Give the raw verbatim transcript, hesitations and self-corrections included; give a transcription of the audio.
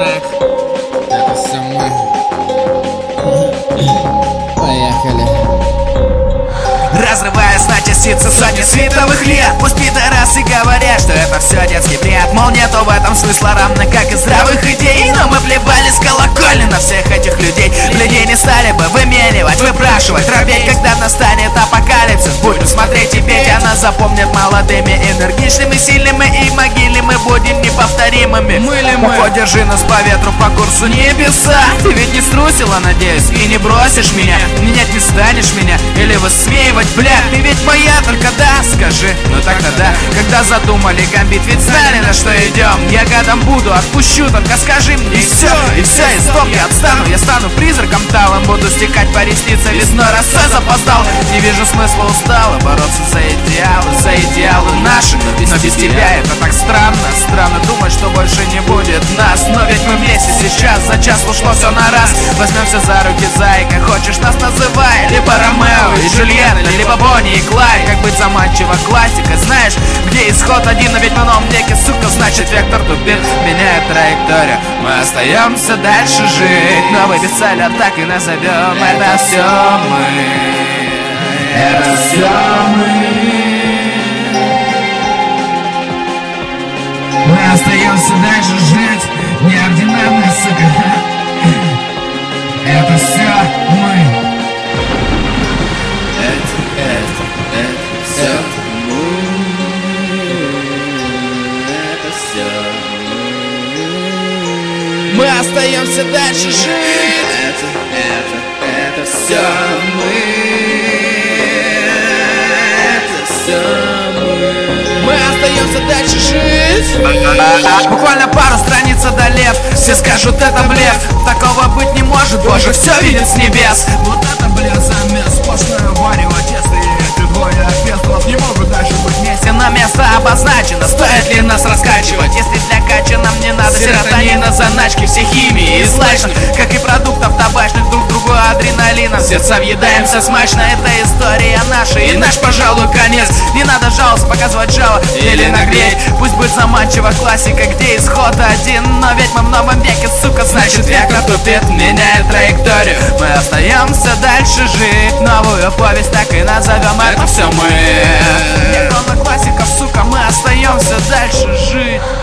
Так, это все мы. Поехали. Разрываясь на частицы сотни световых лет, пусть пидорасы говорят, что это все детский бред. Мол, нету в этом смысла равно как и здравых идей. Но мы плевали с колокольни на всех этих людей. Людей не стали бы выменивать, выпрашивать, робеть, когда настанет апокалипсис. Будем смотреть и петь, а нас запомнят молодыми, энергичными, сильными и могильными. Мы будем неповторимыми. Мы ли мы? Подержи нас по ветру по курсу небеса. Ты ведь не струсила, надеюсь, и не бросишь меня. Менять не станешь меня или высмеивать, бля. Ты ведь моя, только да, скажи. Ну так-то да, когда задумали гамбит, ведь знали, на что идем. Я годом буду, отпущу, только скажи мне. И все, и все, и стоп, я отстану. Я стану призраком талым, буду стекать по ресницам. Весной роса запоздал, не вижу смысла, устала бороться за идеалы, за идеалы наши. Но без, но без тебя это так странно. Странно думать, что больше не будет нас. Но ведь мы вместе сейчас, за час ушло все на раз. Возьмемся за руки, зайка, хочешь нас называй. Либо Ромео и Джульетта, либо Бонни и Клайд. Как быть заманчиво классика, знаешь, где исход один, но ведь на новом веке, сука, значит вектор тупит, меняет траекторию. Мы остаемся дальше жить, новый бестселлер так и назовем. Это все мы, это все мы. Мы остаемся дальше жить, неординарная, сука. Это все мы. Это, это, это все мы. Это все мы. Мы остаемся дальше жить. Это, это, это все мы. Это все мы. Мы остаемся дальше жить. Буквально пару страниц до лет. Все скажут, это блеф. Такого быть не может, Боже, все видит с небес. Вот это, бля, замес, сплошное варево тесто. И эти двое апостолов не могут дальше быть вместе. На место обозначено, стоит ли нас раскачивать? Если для кача нам не надо серотонина, заначки, все химии и злачных, как и продуктов табачных, друг другу адреналином. Сердца въедаемся смачно, это история наша и наш, пожалуй, конец. Не надо жалость показывать жало или нагреть. Пусть будет заманчива классика, где исход один. Но ведь мы в новом веке, сука, значит века тупит, меняет траекторию. Мы остаемся дальше жить, новую повесть так и назовем. Это все мы. Классиков, сука, мы остаемся дальше жить.